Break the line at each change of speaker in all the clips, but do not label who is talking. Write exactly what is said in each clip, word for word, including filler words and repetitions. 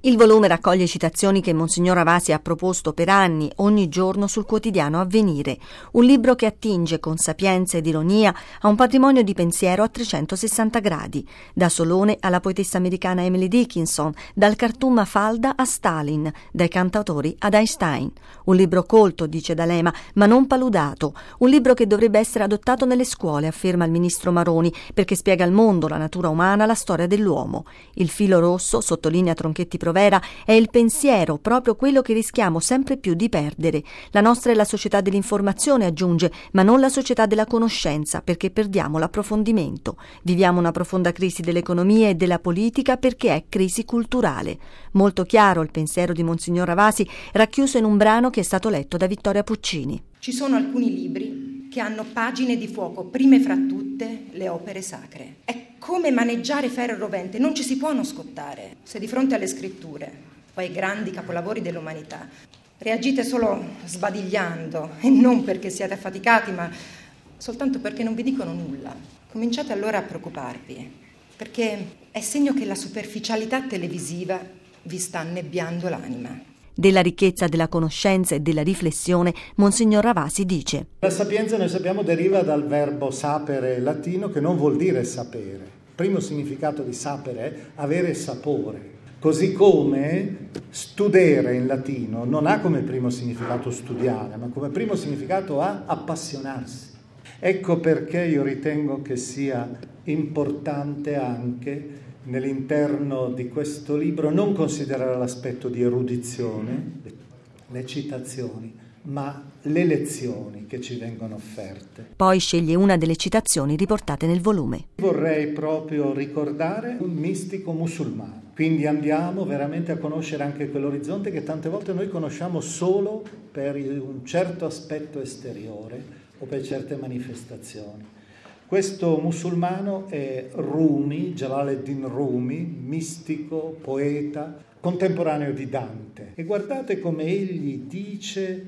Il volume raccoglie citazioni che Monsignor Ravasi ha proposto per anni, ogni giorno sul quotidiano Avvenire, un libro che attinge con sapienza ed ironia a un patrimonio di pensiero a trecentosessanta gradi, da Solone alla poetessa americana Emily Dickinson, dal cartoon Mafalda a Stalin, dai cantautori ad Einstein. Un libro colto, dice D'Alema, ma non paludato, un libro che dovrebbe essere adottato nelle scuole, afferma il ministro Maroni, perché spiega al mondo, la natura umana, la storia dell'uomo. Il filo rosso, sottolinea Tronchetti Provera, è il pensiero, proprio quello che rischiamo sempre più di perdere. La nostra è la società dell'informazione, aggiunge, ma non la società della conoscenza, perché perdiamo l'approfondimento. Viviamo una profonda crisi dell'economia e della politica perché è crisi culturale. Molto chiaro il pensiero di Monsignor Ravasi, racchiuso in un brano che è stato letto da Vittoria Puccini.
Ci sono alcuni libri che hanno pagine di fuoco, prime fra tutte le opere sacre. È come maneggiare ferro rovente, non ci si può non scottare. Se di fronte alle scritture o ai grandi capolavori dell'umanità reagite solo sbadigliando, e non perché siate affaticati, ma soltanto perché non vi dicono nulla, cominciate allora a preoccuparvi, perché è segno che la superficialità televisiva vi sta annebbiando l'anima.
Della ricchezza della conoscenza e della riflessione, Monsignor Ravasi dice:
la sapienza, noi sappiamo, deriva dal verbo sapere latino, che non vuol dire sapere. Il primo significato di sapere è avere sapore. Così come studere in latino non ha come primo significato studiare, ma come primo significato ha appassionarsi. Ecco perché io ritengo che sia importante anche nell'interno di questo libro non considerare l'aspetto di erudizione, le citazioni, ma le lezioni che ci vengono offerte.
Poi sceglie una delle citazioni riportate nel volume.
Vorrei proprio ricordare un mistico musulmano. Quindi andiamo veramente a conoscere anche quell'orizzonte che tante volte noi conosciamo solo per un certo aspetto esteriore o per certe manifestazioni. Questo musulmano è Rumi, Jalaluddin Rumi, mistico, poeta, contemporaneo di Dante. E guardate come egli dice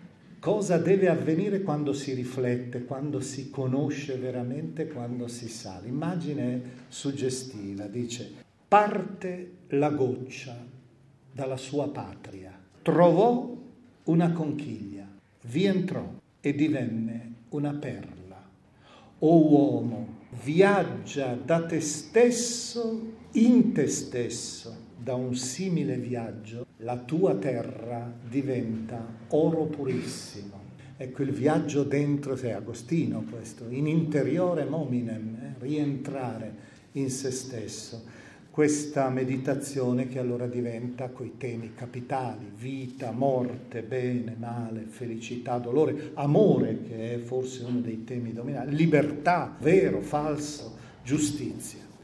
cosa deve avvenire quando si riflette, quando si conosce veramente, quando si sa. L'immagine è suggestiva, dice: parte la goccia dalla sua patria, trovò una conchiglia, vi entrò e divenne una perla. O uomo, viaggia da te stesso in te stesso. Da un simile viaggio la tua terra diventa oro purissimo. Ecco il viaggio dentro, è Agostino questo, in interiore mominem, eh, rientrare in se stesso. Questa meditazione che allora diventa coi temi capitali: vita, morte, bene, male, felicità, dolore, amore, che è forse uno dei temi dominanti, libertà, vero, falso, giustizia.